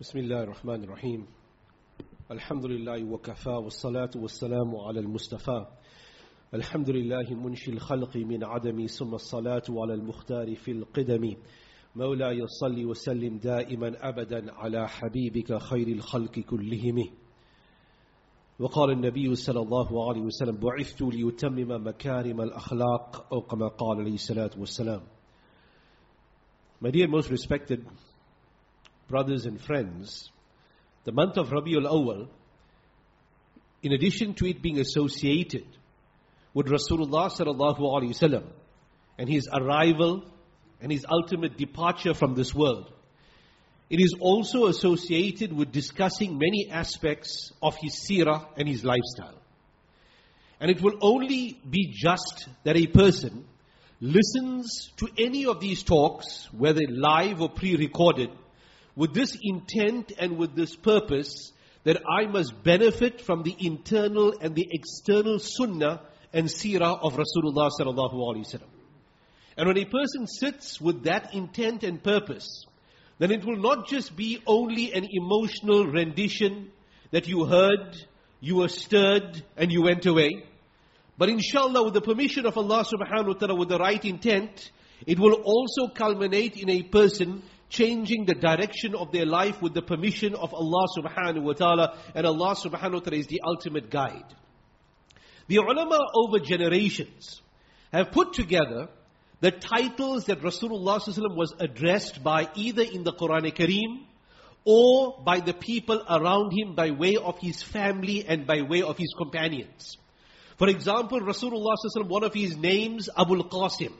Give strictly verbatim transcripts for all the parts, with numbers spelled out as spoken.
بسم الله الرحمن الرحيم الحمد لله وكفى والصلاة والسلام على المصطفى الحمد لله منشي الخلق من عدم ثم الصلاة على المختار في القدم مولاي صل وسلم دائما أبدا على حبيبك خير الخلق كلهم. وقال النبي صلى الله عليه وسلم بعثت ليتمم مكارم الأخلاق أو كما قال عليه الصلاة والسلام. My dear most respected brothers and friends, the month of Rabiul Awwal, in addition to it being associated with Rasulullah sallallahu alaihi wasallam and his arrival and his ultimate departure from this world, it is also associated with discussing many aspects of his seerah and his lifestyle. And it will only be just that a person listens to any of these talks, whether live or pre-recorded, with this intent and with this purpose that I must benefit from the internal and the external sunnah and seerah of Rasulullah sallallahu alaihi wasallam. And when a person sits with that intent and purpose, then it will not just be only an emotional rendition that you heard, you were stirred and you went away. But inshallah, with the permission of Allah subhanahu wa ta'ala, with the right intent, it will also culminate in a person changing the direction of their life with the permission of Allah subhanahu wa ta'ala. And Allah subhanahu wa ta'ala is the ultimate guide. The ulama over generations have put together the titles that Rasulullah sallallahu alaihi wasallam was addressed by, either in the Quran Kareem or by the people around him by way of his family and by way of his companions. For example, Rasulullah sallallahu alaihi wasallam, one of his names, Abul Qasim,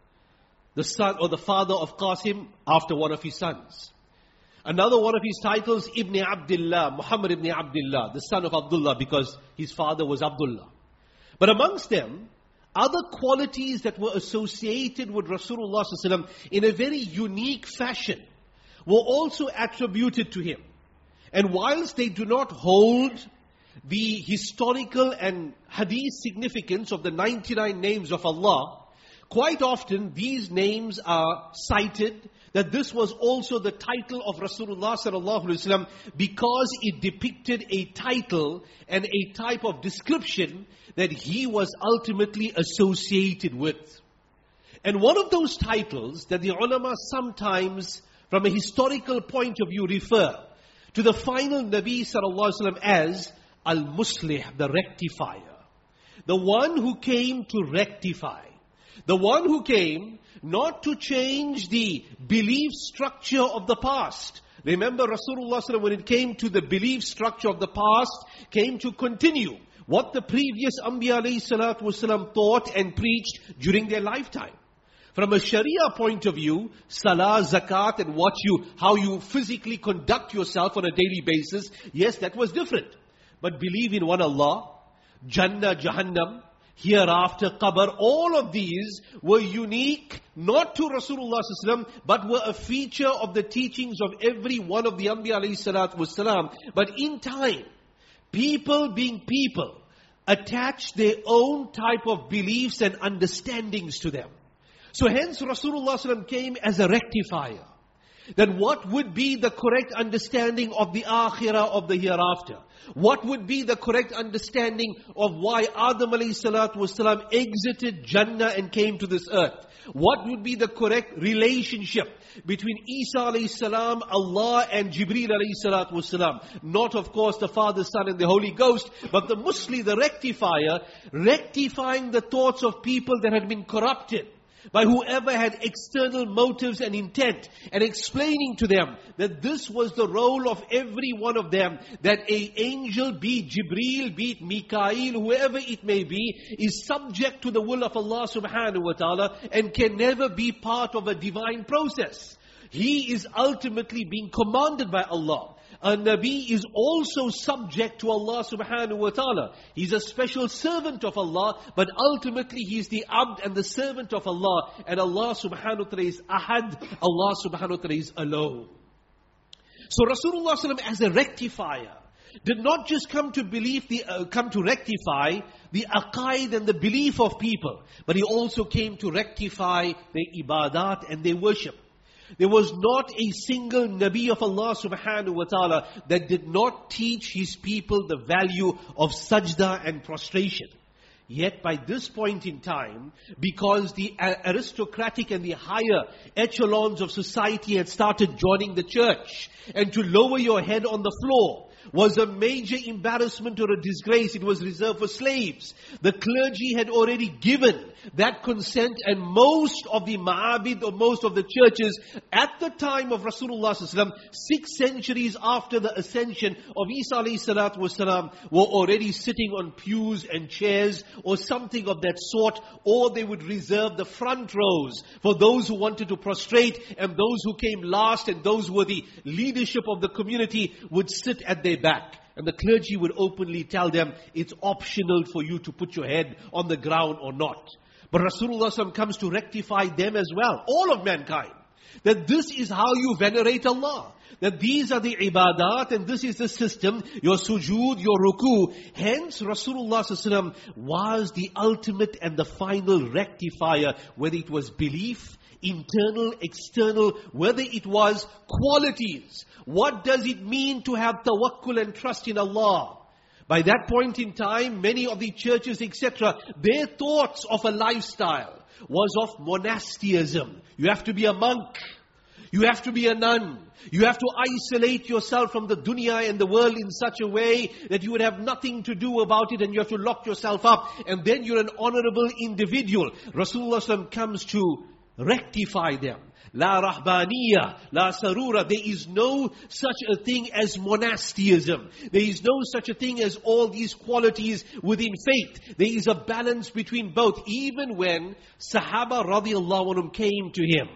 the son or the father of Qasim after one of his sons. Another one of his titles, Ibn Abdullah, Muhammad ibn Abdullah, the son of Abdullah, because his father was Abdullah. But amongst them, other qualities that were associated with Rasulullah sallallahu alaihi wasallam in a very unique fashion were also attributed to him. And whilst they do not hold the historical and hadith significance of the ninety-nine names of Allah, quite often these names are cited that this was also the title of Rasulullah sallallahu alaihi wasallam because it depicted a title and a type of description that he was ultimately associated with. And one of those titles that the ulama sometimes, from a historical point of view, refer to the final Nabi sallallahu alaihi wasallam as Al-Muslih, the rectifier. The one who came to rectify. The one who came not to change the belief structure of the past. Remember, Rasulullah sallallahu alaihi wasallam, when it came to the belief structure of the past, came to continue what the previous Anbiya alayhi salatu wasalam taught and preached during their lifetime. From a Sharia point of view, salah, zakat, and what you, how you physically conduct yourself on a daily basis, yes, that was different. But believe in one Allah, Jannah, Jahannam, hereafter, qabr, all of these were unique, not to Rasulullah sallallahu alaihi wasallam, but were a feature of the teachings of every one of the Anbiya alayhi salatu wasalam. But in time, people being people, attached their own type of beliefs and understandings to them. So hence Rasulullah sallallahu alaihi wasallam came as a rectifier. Then what would be the correct understanding of the akhirah, of the hereafter? What would be the correct understanding of why Adam alayhi salatu wasalam exited Jannah and came to this earth? What would be the correct relationship between Isa alayhi salam, Allah, and Jibreel alayhi salatu wasalam? Not, of course, the Father, Son, and the Holy Ghost, but the Musli, the rectifier, rectifying the thoughts of people that had been corrupted by whoever had external motives and intent, and explaining to them that this was the role of every one of them, that a angel, be it Jibreel, be it Mikael, whoever it may be, is subject to the will of Allah subhanahu wa ta'ala and can never be part of a divine process. He is ultimately being commanded by Allah. A Nabi is also subject to Allah subhanahu wa ta'ala. He's a special servant of Allah, but ultimately he is the abd and the servant of Allah. And Allah subhanahu wa ta'ala is ahad, Allah subhanahu wa ta'ala is alone. So Rasulullah sallallahu alaihi wasallam as a rectifier did not just come to believe the uh, come to rectify the aqaid and the belief of people, but he also came to rectify their ibadat and their worship. There was not a single Nabi of Allah subhanahu wa ta'ala that did not teach his people the value of sajda and prostration. Yet by this point in time, because the aristocratic and the higher echelons of society had started joining the church, and to lower your head on the floor was a major embarrassment or a disgrace. It was reserved for slaves. The clergy had already given that consent, and most of the ma'abid or most of the churches at the time of Rasulullah sallallahu alaihi wasallam, six centuries after the ascension of Isa alayhi salatu wasalam, were already sitting on pews and chairs or something of that sort, or they would reserve the front rows for those who wanted to prostrate, and those who came last and those who were the leadership of the community would sit at their back. And the clergy would openly tell them, it's optional for you to put your head on the ground or not. But Rasulullah sallallahu alaihi wasallam comes to rectify them as well, all of mankind. That this is how you venerate Allah. That these are the ibadat and this is the system, your sujood, your ruku. Hence Rasulullah sallallahu alaihi wasallam was the ultimate and the final rectifier, whether it was belief, internal, external, whether it was qualities. What does it mean to have tawakkul and trust in Allah? By that point in time, many of the churches, et cetera, their thoughts of a lifestyle was of monasticism. You have to be a monk. You have to be a nun. You have to isolate yourself from the dunya and the world in such a way that you would have nothing to do about it, and you have to lock yourself up, and then you're an honorable individual. Rasulullah sallallahu alaihi wasallam comes to rectify them. La rahbaniya, la sarura. There is no such a thing as monasticism. There is no such a thing as all these qualities within faith. There is a balance between both. Even when Sahaba radiallahu anhum came to him,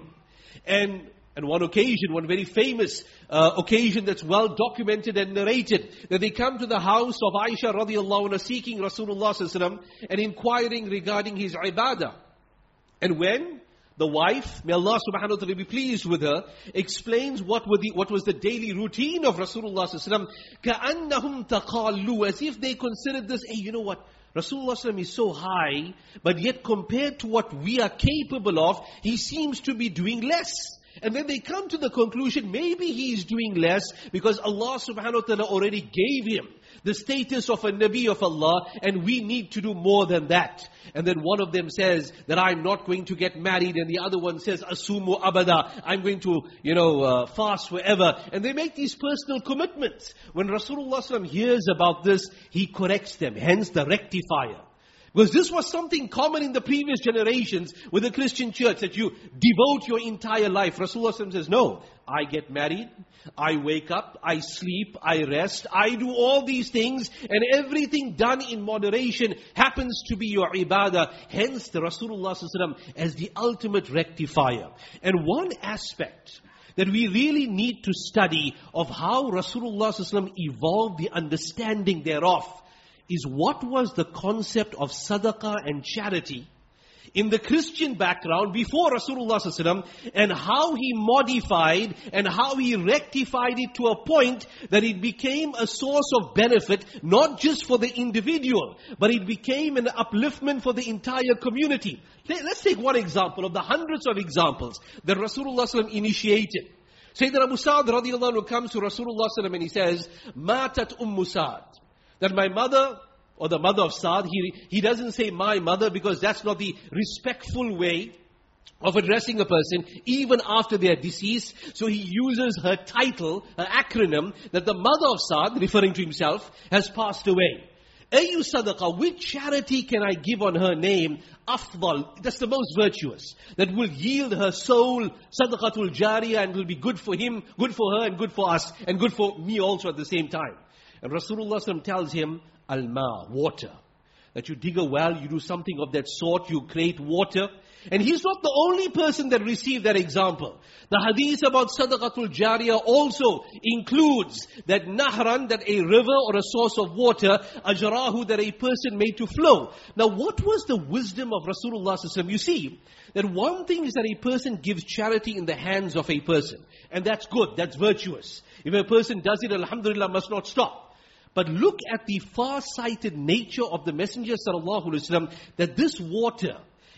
and on one occasion, one very famous uh, occasion that's well documented and narrated, that they come to the house of Aisha radiallahu anha seeking Rasulullah sallallahu alaihi wasallam and inquiring regarding his ibadah. And when the wife, may Allah subhanahu wa ta'ala be pleased with her, explains what, were the, what was the daily routine of Rasulullah sallallahu alaihi wasallam, كَأَنَّهُمْ تَقَالُّوا, as if they considered this, hey, you know what, Rasulullah sallallahu alaihi wasallam is so high, but yet compared to what we are capable of, he seems to be doing less. And then they come to the conclusion, maybe he is doing less because Allah subhanahu wa ta'ala already gave him the status of a Nabi of Allah, and we need to do more than that. And then one of them says that I'm not going to get married, and the other one says, Asumu abada, I'm going to, you know, uh, fast forever. And they make these personal commitments. When Rasulullah sallallahu alaihi wasallam hears about this, he corrects them, hence the rectifier. Because this was something common in the previous generations with the Christian church, that you devote your entire life. Rasulullah sallallahu alaihi wasallam says, no, I get married, I wake up, I sleep, I rest, I do all these things, and everything done in moderation happens to be your ibadah. Hence the Rasulullah sallallahu alaihi wasallam as the ultimate rectifier. And one aspect that we really need to study of how Rasulullah sallallahu alaihi wasallam evolved the understanding thereof is what was the concept of sadaqah and charity in the Christian background before Rasulullah sallallahu alaihi wasallam, and how he modified and how he rectified it to a point that it became a source of benefit, not just for the individual, but it became an upliftment for the entire community. Let's take one example of the hundreds of examples that Rasulullah sallallahu alaihi wasallam initiated. Sayyidina Abu Sa'd radiallahu anhu comes to Rasulullah sallallahu alaihi wasallam and he says, Matat Ummu Sa'd. That my mother, or the mother of Sa'd, he, he doesn't say my mother because that's not the respectful way of addressing a person, even after they are deceased. So he uses her title, her acronym, that the mother of Sa'd, referring to himself, has passed away. Ayu sadaqah, which charity can I give on her name? Afdal, that's the most virtuous. That will yield her soul, sadaqatul jariyah, and will be good for him, good for her, and good for us, and good for me also at the same time. And Rasulullah sallallahu alaihi wasallam tells him, Al-ma, water. That you dig a well, you do something of that sort, you create water. And he's not the only person that received that example. The hadith about sadaqatul jariyah also includes that nahran, that a river or a source of water, ajrahu, that a person made to flow. Now what was the wisdom of Rasulullah sallallahu alaihi wasallam? You see, that one thing is that a person gives charity in the hands of a person. And that's good, that's virtuous. If a person does it, alhamdulillah, must not stop. But look at the far-sighted nature of the Messenger sallallahu alaihi wasallam, that this water,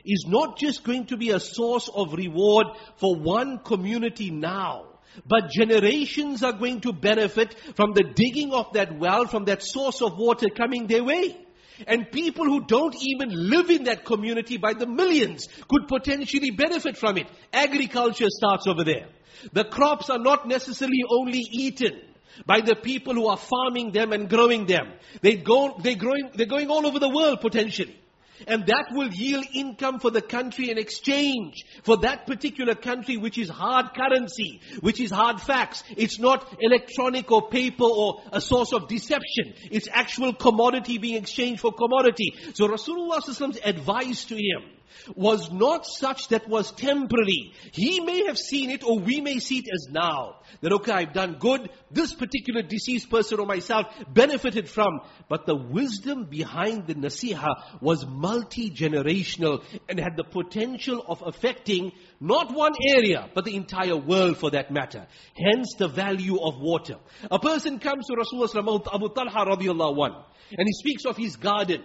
is not just going to be a source of reward for one community now, but generations are going to benefit from the digging of that well, from that source of water coming their way. And people who don't even live in that community by the millions could potentially benefit from it. Agriculture starts over there. The crops are not necessarily only eaten by the people who are farming them and growing them. They go, they're, growing, they're going all over the world potentially. And that will yield income for the country in exchange for that particular country, which is hard currency, which is hard facts. It's not electronic or paper or a source of deception. It's actual commodity being exchanged for commodity. So Rasulullah's advice to him was not such that was temporary. He may have seen it, or we may see it as now. That, okay, I've done good. This particular deceased person or myself benefited from. But the wisdom behind the nasiha was multi-generational and had the potential of affecting not one area, but the entire world for that matter. Hence the value of water. A person comes to Rasulullah, Abu Talha radiallahu anhu, and he speaks of his garden.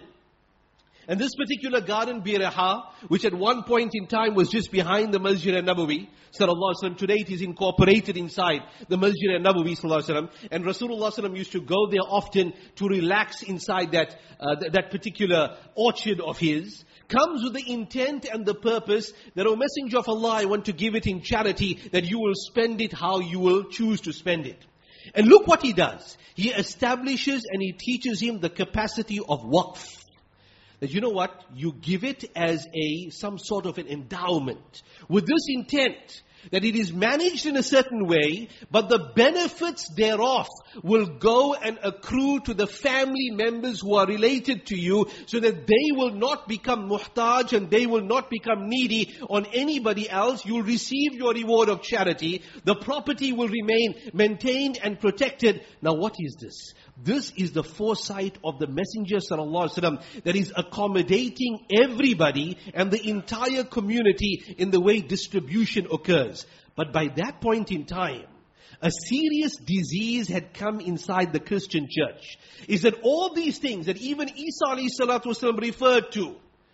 And this particular garden, Biraha, which at one point in time was just behind the Masjid al-Nabawi, sallallahu alaihi wasallam, today it is incorporated inside the Masjid al-Nabawi, sallallahu alaihi wasallam. And Rasulullah sallallahu alaihi wasallam used to go there often to relax inside that, uh, th- that particular orchard of his. Comes with the intent and the purpose that, O Messenger of Allah, I want to give it in charity, that you will spend it how you will choose to spend it. And look what he does. He establishes and he teaches him the capacity of waqf. That, you know what, you give it as a some sort of an endowment with this intent that it is managed in a certain way, but the benefits thereof will go and accrue to the family members who are related to you, so that they will not become muhtaj and they will not become needy on anybody else. You'll receive your reward of charity. The property will remain maintained and protected. Now what is this? This is the foresight of the Messenger sallallahu alaihi wasallam, that is accommodating everybody and the entire community in the way distribution occurs. But by that point in time, a serious disease had come inside the Christian church. Is that all these things that even Isa alayhi salatu wasallam referred to,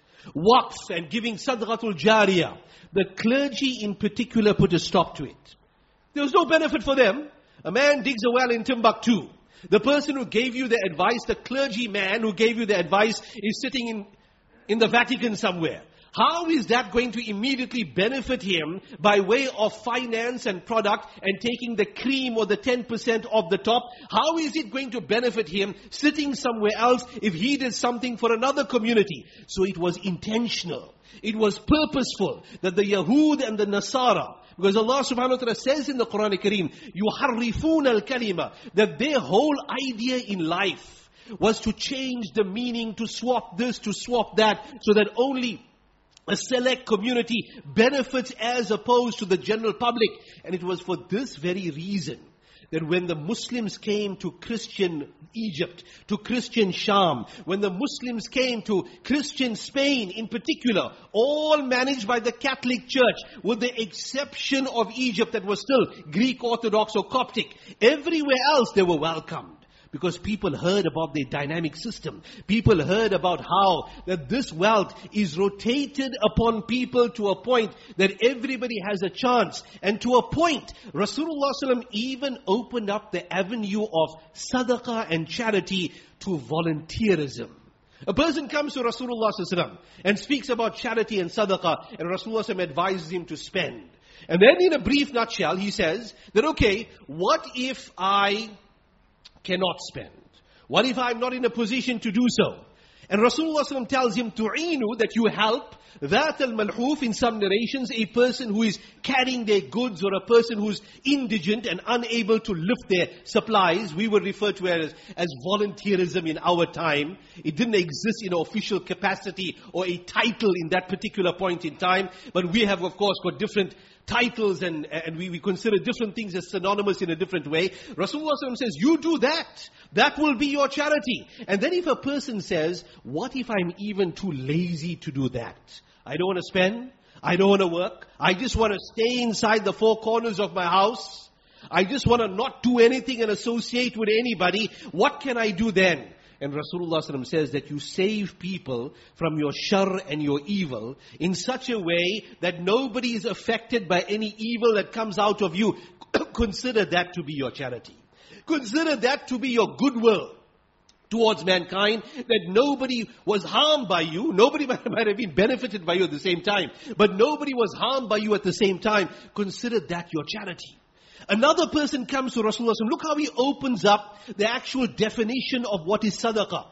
waqf and giving sadaqatul jariyah, the clergy in particular put a stop to it. There was no benefit for them. A man digs a well in Timbuktu. The person who gave you the advice, the clergyman who gave you the advice, is sitting in, in the Vatican somewhere. How is that going to immediately benefit him by way of finance and product and taking the cream or the ten percent of the top? How is it going to benefit him sitting somewhere else if he did something for another community? So it was intentional. It was purposeful that the Yahud and the Nasara, because Allah subhanahu wa ta'ala says in the Quran al-Kareem, يُحَرِّفُونَ الْكَلِمَةِ, that their whole idea in life was to change the meaning, to swap this, to swap that, so that only a select community benefits as opposed to the general public. And it was for this very reason that when the Muslims came to Christian Egypt, to Christian Sham, when the Muslims came to Christian Spain in particular, all managed by the Catholic Church, with the exception of Egypt that was still Greek Orthodox or Coptic, everywhere else they were welcomed. Because people heard about their dynamic system. People heard about how that this wealth is rotated upon people to a point that everybody has a chance. And to a point, Rasulullah sallallahu alaihi wasallam even opened up the avenue of sadaqah and charity to volunteerism. A person comes to Rasulullah sallallahu alaihi wasallam and speaks about charity and sadaqah, and Rasulullah sallallahu alaihi wasallam advises him to spend. And then in a brief nutshell, he says that, okay, what if I cannot spend? What if I'm not in a position to do so? And Rasulullah sallallahu alaihi wasallam tells him, tu'inu, that you help, that al-malhuf, in some narrations, a person who is carrying their goods, or a person who's indigent and unable to lift their supplies. We would refer to it as, as volunteerism in our time. It didn't exist in an official capacity or a title in that particular point in time. But we have, of course, got different titles, and, and we, we consider different things as synonymous in a different way. Rasulullah sallallahu alaihi wasallam says, you do that. That will be your charity. And then if a person says, what if I'm even too lazy to do that? I don't want to spend. I don't want to work. I just want to stay inside the four corners of my house. I just want to not do anything and associate with anybody. What can I do then? And Rasulullah sallallahu alaihi wasallam says that you save people from your shar and your evil in such a way that nobody is affected by any evil that comes out of you. Consider that to be your charity. Consider that to be your goodwill towards mankind, that nobody was harmed by you. Nobody might, might have been benefited by you at the same time, but nobody was harmed by you at the same time. Consider that your charity. Another person comes to Rasulullah. Look how he opens up the actual definition of what is sadaqah.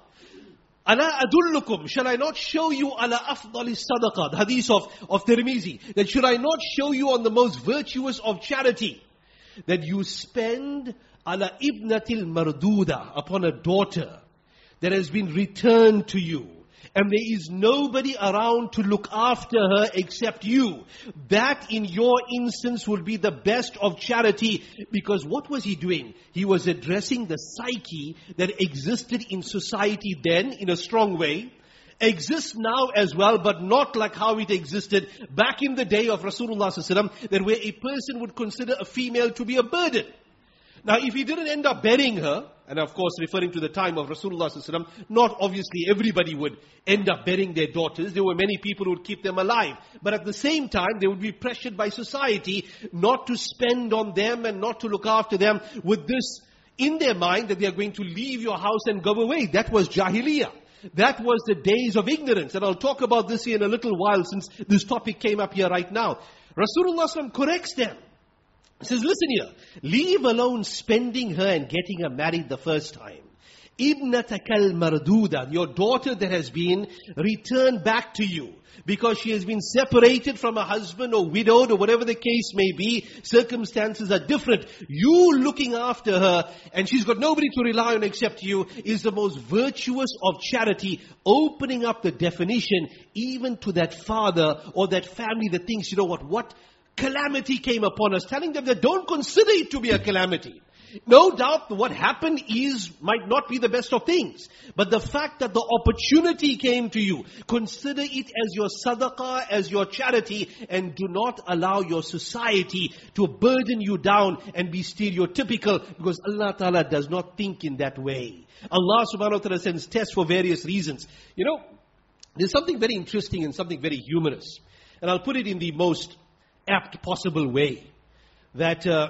Ala adullukum, shall I not show you ala afdalis sadaqah? The hadith of, of Tirmizi. That should I not show you on the most virtuous of charity? That you spend ala ibnatil marduda, upon a daughter that has been returned to you, and there is nobody around to look after her except you. That in your instance will be the best of charity. Because what was he doing? He was addressing the psyche that existed in society then in a strong way, exists now as well, but not like how it existed back in the day of Rasulullah sallallahu alaihi wasallam, that where a person would consider a female to be a burden. Now, if he didn't end up burying her, and of course referring to the time of Rasulullah sallallahu alaihi wasallam, not obviously everybody would end up burying their daughters. There were many people who would keep them alive. But at the same time, they would be pressured by society not to spend on them and not to look after them with this in their mind that they are going to leave your house and go away. That was Jahiliyyah. That was the days of ignorance. And I'll talk about this here in a little while, since this topic came up here right now. Rasulullah sallallahu alaihi wasallam corrects them. He says, listen here, leave alone spending her and getting her married the first time. Ibnatakal marduda, your daughter that has been returned back to you because she has been separated from her husband or widowed or whatever the case may be. Circumstances are different. You looking after her and she's got nobody to rely on except you is the most virtuous of charity. Opening up the definition even to that father or that family that thinks, you know what, what calamity came upon us, telling them that don't consider it to be a calamity. No doubt what happened is, might not be the best of things. But the fact that the opportunity came to you, consider it as your sadaqah, as your charity, and do not allow your society to burden you down and be stereotypical, because Allah Ta'ala does not think in that way. Allah Subhanahu wa Ta'ala sends tests for various reasons. You know, there's something very interesting and something very humorous. And I'll put it in the most apt possible way. That uh,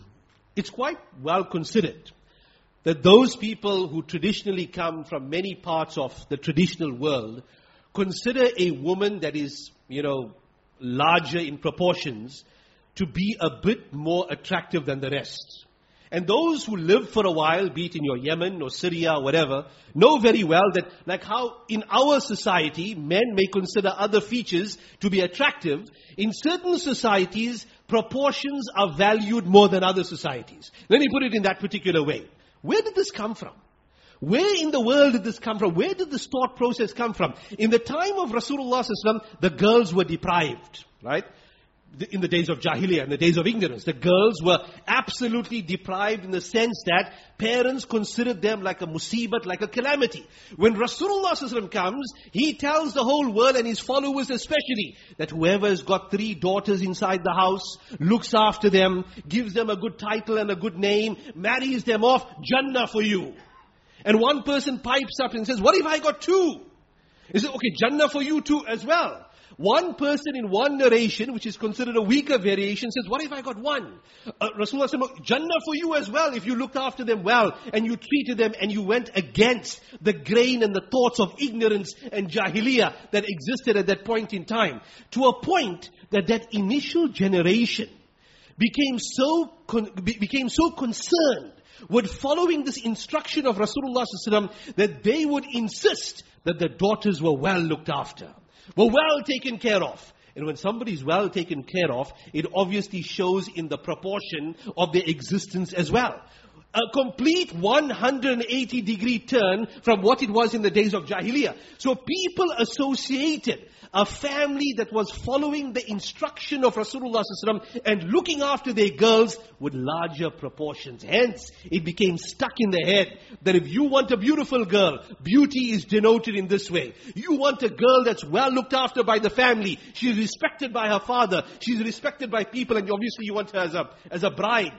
it's quite well considered that those people who traditionally come from many parts of the traditional world consider a woman that is, you know, larger in proportions to be a bit more attractive than the rest. And those who live for a while, be it in your Yemen or Syria or whatever, know very well that like how in our society, men may consider other features to be attractive, in certain societies, proportions are valued more than other societies. Let me put it in that particular way. Where did this come from? Where in the world did this come from? Where did this thought process come from? In the time of Rasulullah sallallahu alaihi wasallam, the girls were deprived, right? In the days of Jahiliyyah, in the days of ignorance, the girls were absolutely deprived in the sense that parents considered them like a musibat, like a calamity. When Rasulullah sallallahu alaihi wasallam comes, he tells the whole world and his followers especially that whoever has got three daughters inside the house, looks after them, gives them a good title and a good name, marries them off, Jannah for you. And one person pipes up and says, what if I got two? He says, okay, Jannah for you too as well. One person in one narration, which is considered a weaker variation, says, what if I got one? Uh, Rasulullah said, Jannah for you as well, if you looked after them well, and you treated them, and you went against the grain and the thoughts of ignorance and jahiliyyah that existed at that point in time. To a point that that initial generation became so, con- became so concerned with following this instruction of Rasulullah sallallahu alaihi wasallam that they would insist that the daughters were well looked after, were well taken care of. And when somebody is well taken care of, it obviously shows in the proportion of their existence as well. A complete one hundred eighty degree turn from what it was in the days of Jahiliyyah. So people associated a family that was following the instruction of Rasulullah sallallahu alaihi wasallam and looking after their girls with larger proportions. Hence, it became stuck in the head that if you want a beautiful girl, beauty is denoted in this way. You want a girl that's well looked after by the family. She's respected by her father. She's respected by people, and obviously you want her as a, as a bride.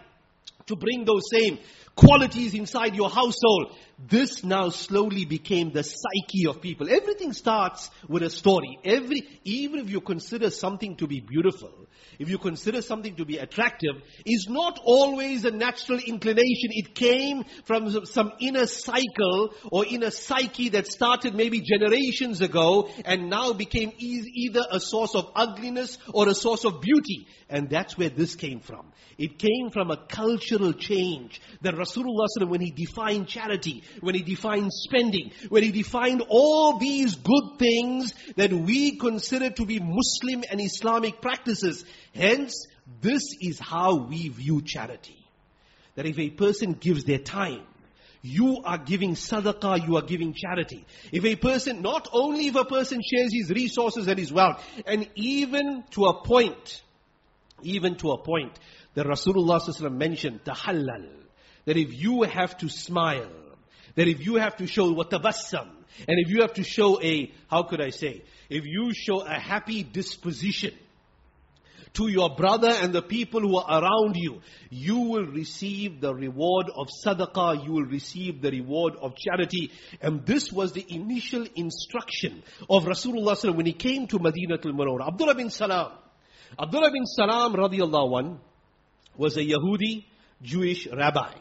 to bring those same qualities inside your household. This now slowly became the psyche of people. Everything starts with a story. Every, even if you consider something to be beautiful, if you consider something to be attractive, is not always a natural inclination. It came from some inner cycle or inner psyche that started maybe generations ago and now became e- either a source of ugliness or a source of beauty. And that's where this came from. It came from a cultural change that Rasulullah sallallahu alaihi wasallam, when he defined charity, when he defined spending, when he defined all these good things that we consider to be Muslim and Islamic practices. Hence, this is how we view charity. That if a person gives their time, you are giving sadaqah, you are giving charity. If a person, not only if a person shares his resources and his wealth, and even to a point, even to a point, that Rasulullah sallallahu alaihi wasallam mentioned, tahallal, that if you have to smile, that if you have to show watabassam, and if you have to show a, how could I say, if you show a happy disposition to your brother and the people who are around you, you will receive the reward of sadaqah, you will receive the reward of charity. And this was the initial instruction of Rasulullah sallallahu alaihi wasallam when he came to Madinatul Munawwarah. Abdullah bin Salam, Abdullah bin Salam radiallahu anh, was a Yahudi Jewish rabbi.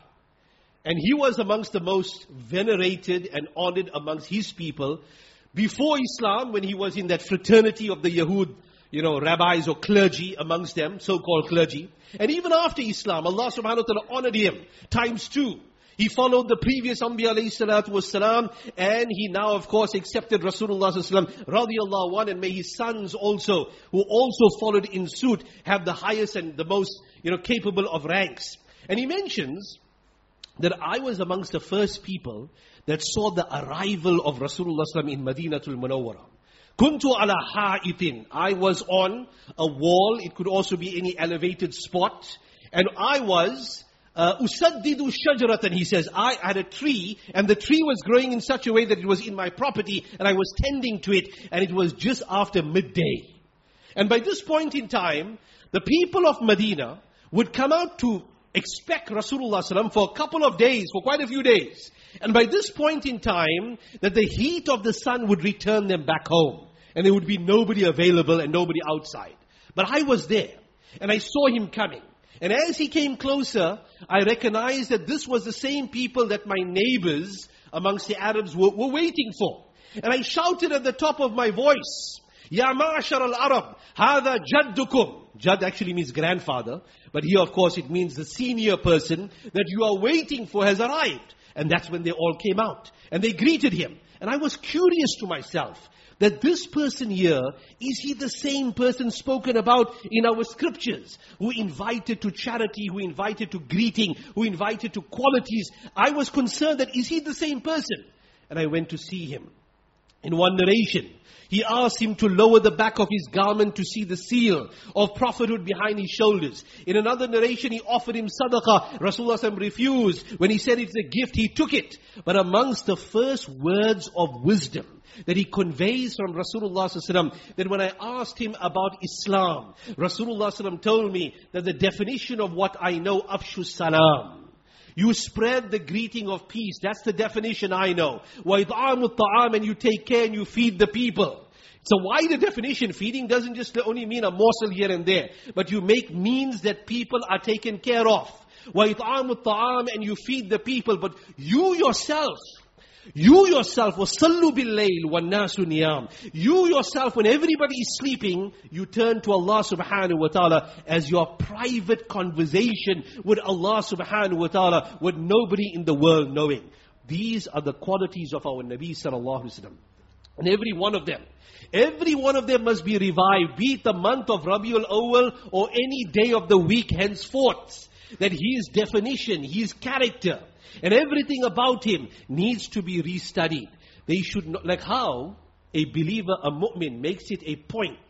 And he was amongst the most venerated and honored amongst his people. Before Islam, when he was in that fraternity of the Yahud, you know, rabbis or clergy amongst them, so-called clergy. And even after Islam, Allah subhanahu wa ta'ala honored him times two. He followed the previous Anbiya alayhi salatu wassalam, and he now of course accepted Rasulullah sallallahu alaihi wasallam radiyallahu anhu, and may his sons also, who also followed in suit, have the highest and the most, you know, capable of ranks. And he mentions that I was amongst the first people that saw the arrival of Rasulullah sallallahu alaihi wasallam in Madinatul Munawwarah. Kuntu ala ha'itin. I was on a wall. It could also be any elevated spot. And I was usaddidu shajaratan. He says, I had a tree, and the tree was growing in such a way that it was in my property, and I was tending to it, and it was just after midday. And by this point in time, the people of Medina would come out to expect Rasulullah sallallahu alaihi wasallam for a couple of days, for quite a few days. And by this point in time, that the heat of the sun would return them back home. And there would be nobody available and nobody outside. But I was there, and I saw him coming. And as he came closer, I recognized that this was the same people that my neighbors amongst the Arabs were, were waiting for. And I shouted at the top of my voice, Ya ma'ashar al-Arab, hadha jaddukum. Jad actually means grandfather, but here of course it means the senior person that you are waiting for has arrived. And that's when they all came out. And they greeted him. And I was curious to myself, that this person here, is he the same person spoken about in our scriptures, who invited to charity, who invited to greeting, who invited to qualities? I was concerned that, is he the same person? And I went to see him. In one narration, he asked him to lower the back of his garment to see the seal of prophethood behind his shoulders. In another narration, he offered him sadaqah. Rasulullah sallallahu alaihi wasallam refused. When he said it's a gift, he took it. But amongst the first words of wisdom that he conveys from Rasulullah sallallahu alaihi wasallam, that when I asked him about Islam, Rasulullah sallallahu alaihi wasallam told me that the definition of what I know, afshu salam. You spread the greeting of peace. That's the definition I know. وَإِطْعَامُ الطَّعَامِ, and you take care and you feed the people. It's a wider definition. Feeding doesn't just only mean a morsel here and there, but you make means that people are taken care of. وَإِطْعَامُ الطَّعَامِ, and you feed the people. But you yourself, you yourself, وَصَلُّوا بِاللَّيْلِ وَالنَّاسُ نِيَامٌ. You yourself, when everybody is sleeping, you turn to Allah subhanahu wa ta'ala as your private conversation with Allah subhanahu wa ta'ala, with nobody in the world knowing. These are the qualities of our Nabi sallallahu alaihi wasallam. And every one of them, every one of them must be revived, be it the month of Rabiul Awwal or any day of the week henceforth. That his definition, his character, and everything about him needs to be restudied. They should not, like how a believer, a mu'min, makes it a point.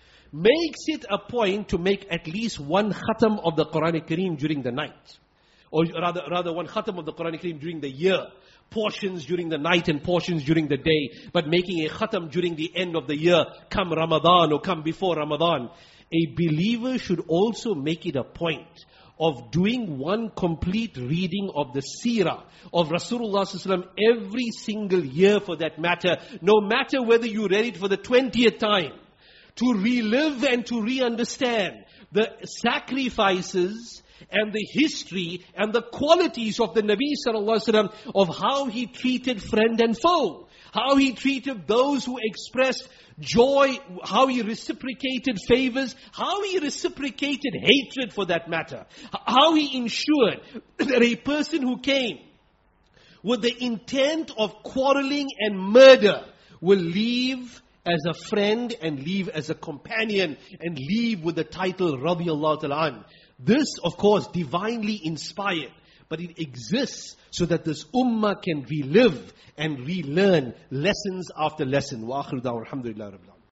Makes it a point to make at least one khatam of the Quran Kareem during the night. Or rather, rather one khatam of the Quran Kareem during the year. Portions during the night and portions during the day. But making a khatam during the end of the year, come Ramadan or come before Ramadan. A believer should also make it a point of doing one complete reading of the seerah of Rasulullah sallallahu alaihi wasallam every single year for that matter, no matter whether you read it for the twentieth time, to relive and to re-understand the sacrifices and the history and the qualities of the Nabi sallallahu alaihi wasallam, of how he treated friend and foe, how he treated those who expressed joy, how he reciprocated favors, how he reciprocated hatred for that matter, how he ensured that a person who came with the intent of quarreling and murder will leave as a friend and leave as a companion and leave with the title radiyallahu ta'ala an. This, of course, divinely inspired, but it exists so that this ummah can relive and relearn lessons after lesson. Wa akhiru da'wana alhamdulillahi rabbil alamin.